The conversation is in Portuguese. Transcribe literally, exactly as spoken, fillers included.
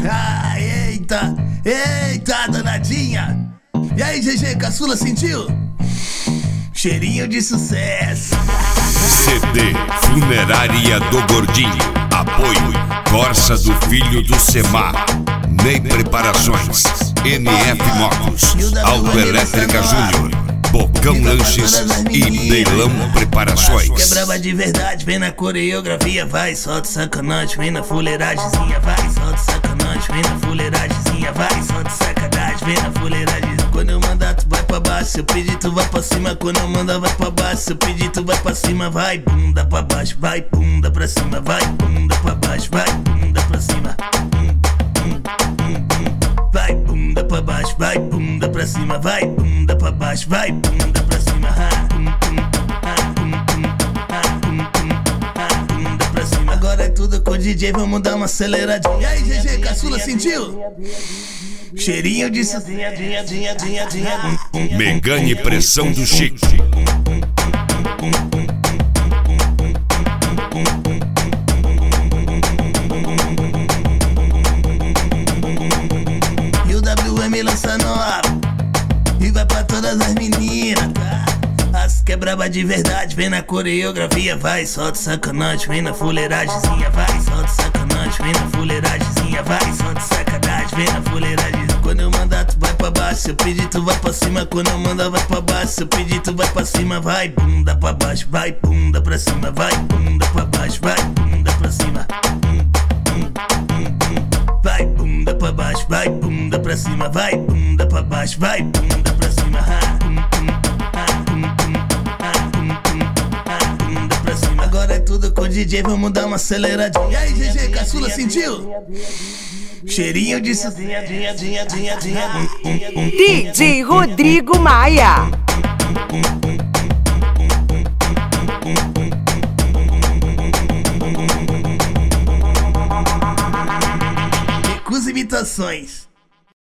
Ah, eita, eita, danadinha. E aí, G G, caçula, sentiu? Cheirinho de sucesso. C D Funerária do Gordinho. Apoio Corsa do Filho do Semar. Ney Preparações, N F Motos, Autoelétrica Júnior, Bocão Lanches e Neilão Preparações. Que é braba de verdade, vem na coreografia, vai, solta sacanagem, vem na fuleiragemzinha, vai, solta sacanagem, vem na fuleiragemzinha, vai, solta sacanagem, vem na fuleiragem. Quando eu mandar tu vai pra baixo, se eu pedir tu vai pra cima, quando eu mandar vai pra baixo, se eu pedir tu vai pra cima, vai, bunda pra baixo, vai, bunda pra cima, vai, bunda pra baixo, vai, bunda pra cima. Vai, bunda pra baixo, vai, bunda pra cima, vai, bunda pra baixo, vai, bunda pra cima, bunda pra cima. Agora é tudo com o D J, vamos dar uma aceleradinha. E aí, G G, caçula, sentiu? Cheirinho de sozinha, dinha, dinha, dinha, dinha. Megane Pressão do Chico. E o W M lança nova e vai pra todas as meninas, tá? As que é braba de verdade, vem na coreografia, vai, solta sacanagem, vem na fuleiragemzinha, vai, solta sacanagem, vem na fuleiragemzinha, vai, solta sacanagem, vem na fuleiragem. Quando eu mandar tu vai pra baixo, se eu pedir tu vai pra cima, quando eu mandar vai pra baixo, se eu pedir tu vai pra cima, vai, bunda pra baixo, vai, bunda pra cima, vai, bunda pra baixo, vai, bunda pra cima. Vai, bunda pra baixo, vai, bunda pra cima, vai, bunda pra baixo, vai, bunda pra cima. Bunda pra cima. Agora é tudo com o D J, vamos dar uma aceleradinha. E aí, G G, caçula, sentiu? Cheirinho de sozinha, dinha, dinha, dinha, dinha. D J Rodrigo Maia. Recusa imitações.